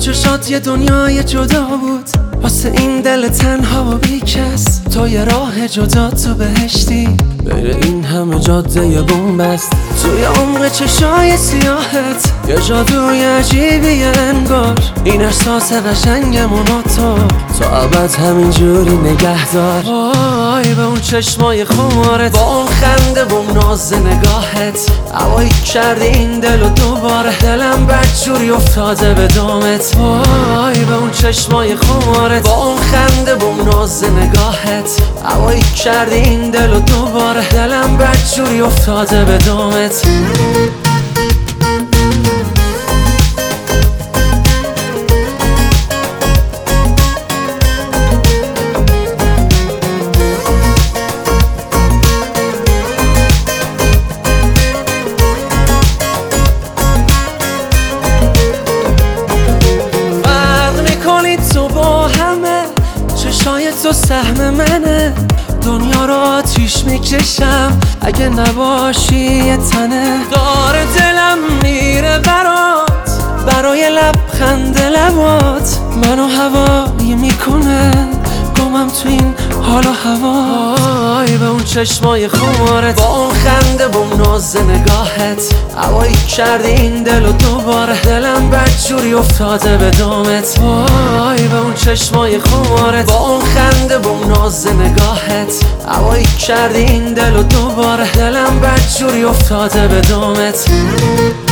چشات یه دنیای جدا بود، واسه این دل تنها و بیکس. تو یه راه جدا تو بهشتی، بین این همه جاده یه بومبست. توی عمق چشای سیاهت یه جادوی عجیبیه انگار. این احساس قشنگمون تو ابد همینجوری نگه دار. وای به اون چشمای خمارت، با اون خنده با اون ناز نگاهت، هوایی کردی این دل و دوباره دلم بدجوری افتاده به دامت. وای به اون چشمای خمارت، با اون خنده با اون ناز نگاهت، هوایی کردی این دل و دوباره دلم بدجوری افتاده به دامت. چشای تو سهم منه، دنیا رو آتیش میکشم اگه نباشی یه تنه. داره دلم میره برای لبخند لبات، منو هوایی میکنه گمم تو این حال و هوا. وای به اون چشمای خمارت، با اون خنده با اون ناز نگاهت، هوایی کردی این دل و دوباره دلم بدجوری افتاده به دامت. وای به اون چشمای خمارت، با اون خنده با اون ناز نگاهت، هوایی کردی این دل و دوباره دلم بدجوری افتاده به دامت.